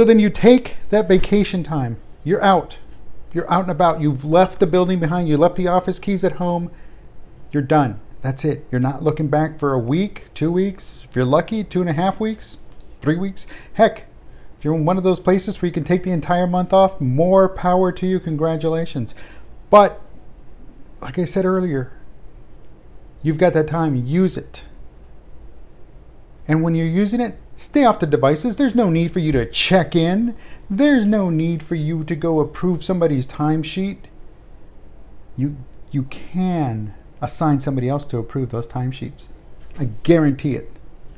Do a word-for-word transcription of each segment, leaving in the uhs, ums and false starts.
So then you take that vacation time. You're out. You're out and about. You've left the building behind. You left the office keys at home. You're done. That's it. You're not looking back for a week, two weeks. If you're lucky, two and a half weeks, three weeks. Heck, if you're in one of those places where you can take the entire month off, more power to you. Congratulations. But like I said earlier, you've got that time. Use it. And when you're using it, stay off the devices. There's no need for you to check in. There's no need for you to go approve somebody's timesheet. You you can assign somebody else to approve those timesheets. I guarantee it.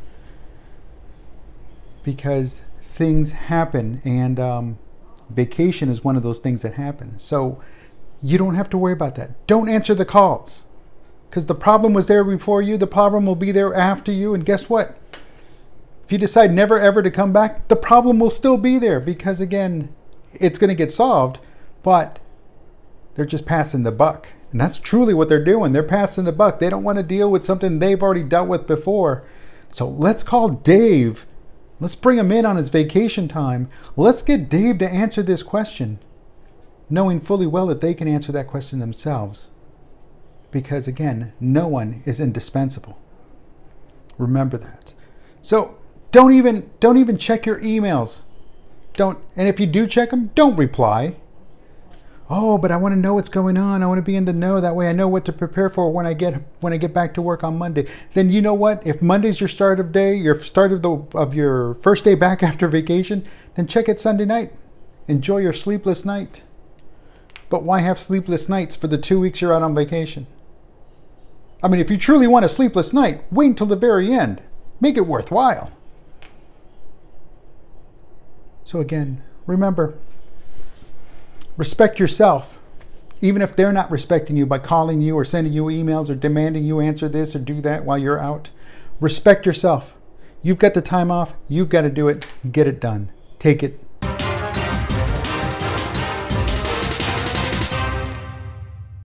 Because things happen, and um, vacation is one of those things that happen. So you don't have to worry about that. Don't answer the calls. Because the problem was there before you. The problem will be there after you. And guess what? If you decide never ever to come back, the problem will still be there. Because again, it's going to get solved. But they're just passing the buck. And that's truly what they're doing. They're passing the buck. They don't want to deal with something they've already dealt with before. So let's call Dave. Let's bring him in on his vacation time. Let's get Dave to answer this question, knowing fully well that they can answer that question themselves. Because again, no one is indispensable. Remember that. So don't even don't even check your emails. Don't, and if you do check them, don't reply. Oh, but I want to know what's going on. I want to be in the know. That way I know what to prepare for when I get when I get back to work on Monday. Then you know what? If Monday's your start of day, your start of the of your first day back after vacation, then check it Sunday night. Enjoy your sleepless night. But why have sleepless nights for the two weeks you're out on vacation? I mean, if you truly want a sleepless night, wait until the very end. Make it worthwhile. So again, remember, respect yourself, even if they're not respecting you by calling you or sending you emails or demanding you answer this or do that while you're out. Respect yourself. You've got the time off. You've got to do it. Get it done. Take it.